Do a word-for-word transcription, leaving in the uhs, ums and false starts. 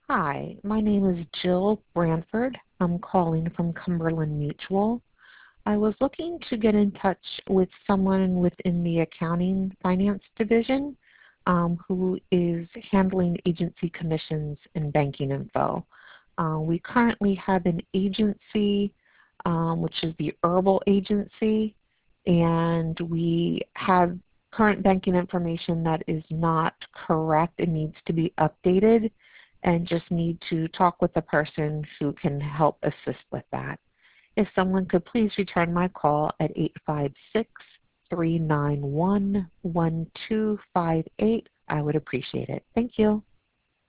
Hi, my name is Jill Branford. I'm calling from Cumberland Mutual. I was looking to get in touch with someone within the accounting finance division um, who is handling agency commissions and banking info. Uh, we currently have an agency, um, which is the Herbal Agency, and we have current banking information that is not correct and needs to be updated, and just need to talk with the person who can help assist with that. If someone could please return my call at eight five six, three nine one, one two five eight, I would appreciate it. Thank you.